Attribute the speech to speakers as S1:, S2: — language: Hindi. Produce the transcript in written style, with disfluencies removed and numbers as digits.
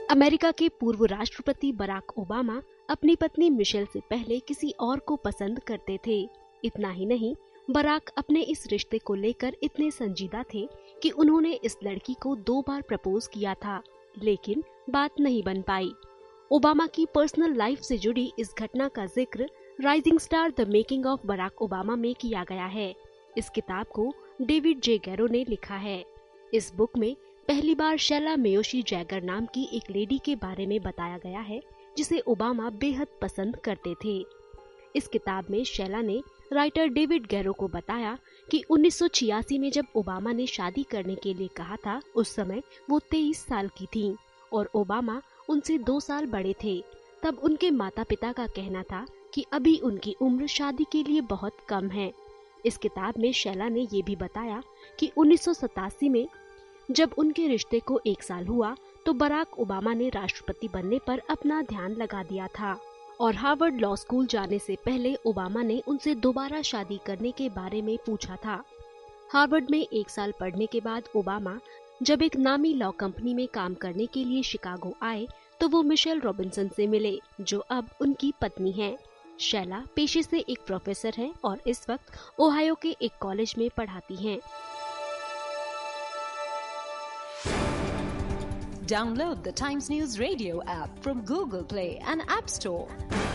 S1: अमेरिका के पूर्व राष्ट्रपति बराक ओबामा अपनी पत्नी मिशेल से पहले किसी और को पसंद करते थे। इतना ही नहीं, बराक अपने इस रिश्ते को लेकर इतने संजीदा थे कि उन्होंने इस लड़की को 2 बार प्रपोज किया था, लेकिन बात नहीं बन पाई। ओबामा की पर्सनल लाइफ से जुड़ी इस घटना का जिक्र Rising Star the Making of Barack Obama में किया गया है। इस किताब को डेविड जे गैरो ने लिखा है। इस बुक में पहली बार शैला मेयोशी जैगर नाम की एक लेडी के बारे में बताया गया है जिसे ओबामा बेहद पसंद करते थे। इस किताब में शैला ने राइटर डेविड गैरो को बताया कि 1986 में जब ओबामा ने शादी करने के लिए कहा था, उस समय वो 23 साल की थीं और ओबामा उनसे 2 साल बड़े थे। तब उनके माता पिता का कहना था कि अभी उनकी उम्र शादी के लिए बहुत कम है। इस किताब में शैला ने ये भी बताया कि 1987 में जब उनके रिश्ते को 1 साल हुआ तो बराक ओबामा ने राष्ट्रपति बनने पर अपना ध्यान लगा दिया था और हार्वर्ड लॉ स्कूल जाने से पहले ओबामा ने उनसे दोबारा शादी करने के बारे में पूछा था। हार्वर्ड में 1 साल पढ़ने के बाद ओबामा जब एक नामी लॉ कंपनी में काम करने के लिए शिकागो आए तो वो मिशेल रॉबिन्सन से मिले, जो अब उनकी पत्नी हैं। शैला पेशे से एक प्रोफेसर हैं और इस वक्त ओहायो के एक कॉलेज में पढ़ाती हैं।
S2: Download the Times News Radio app from Google Play and App Store.